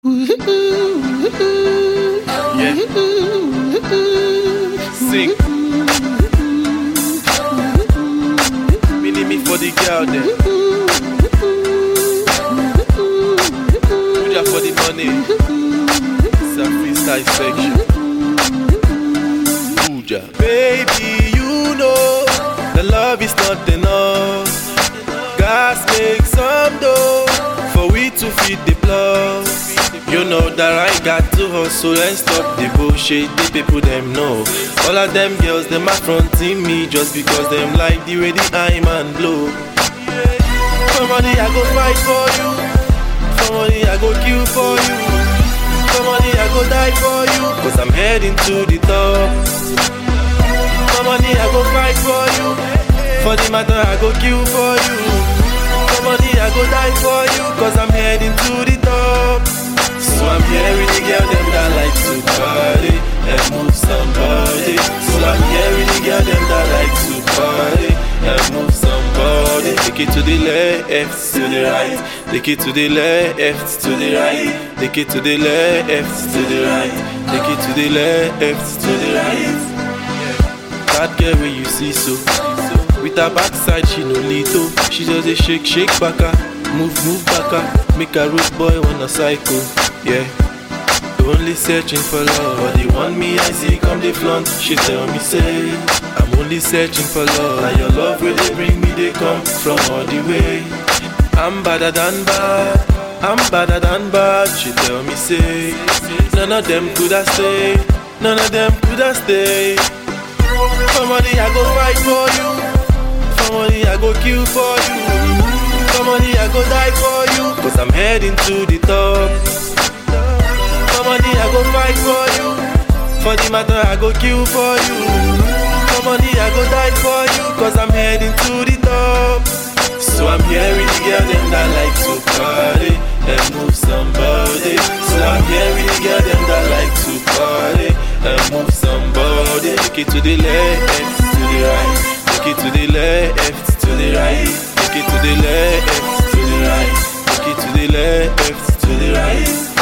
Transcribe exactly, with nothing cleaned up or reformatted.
Yeah. Sing. Mini me for the girl then. Puja for the money. It's a freestyle section. Puja. Baby, you know the love is not enough. Gas make some dough for we to feed the blood. You know that I got to hustle and stop the bullshit. The people them know. All of them girls them are fronting me just because them like the way the I'm and blow. For money I go fight for you. For money I go kill for you. For money I go die for you. Cause I'm heading to the top. For money I go fight for you. For the matter I go kill for you. For money I go die for you. Cause I'm heading to the top. So I'm here with the girl them that like to party and move somebody. So I'm here with the girl them that like to party and move somebody. Take it to the left, to the right. Take it to the left, to the right. Take it to the left, to the right. Take it to the left, to the right. That girl where you see so with her backside she no little. She just a shake, shake back her. Move, move back her. Make a road boy wanna cycle. Yeah, only searching for love. But the one me I see come the flaunt. She tell me say I'm only searching for love. Now your love where they bring me they come from all the way. I'm badder than bad. I'm badder than bad. She tell me say none of them coulda stay. None of them coulda stay. For money I go fight for you. For money I go kill for you. For money I go die for you. Cause I'm heading to the top. For money I go fight for you. For the matter I go kill for you. For money I go die for you. Cause I'm heading to the top. So I'm here with the girl them that like to party and move somebody. So I'm here with the girl them that like to party and move somebody. Take it to the left, to the right. Take it to the left, to the right. Take it to the left, to the right. Take it to the left, to the right.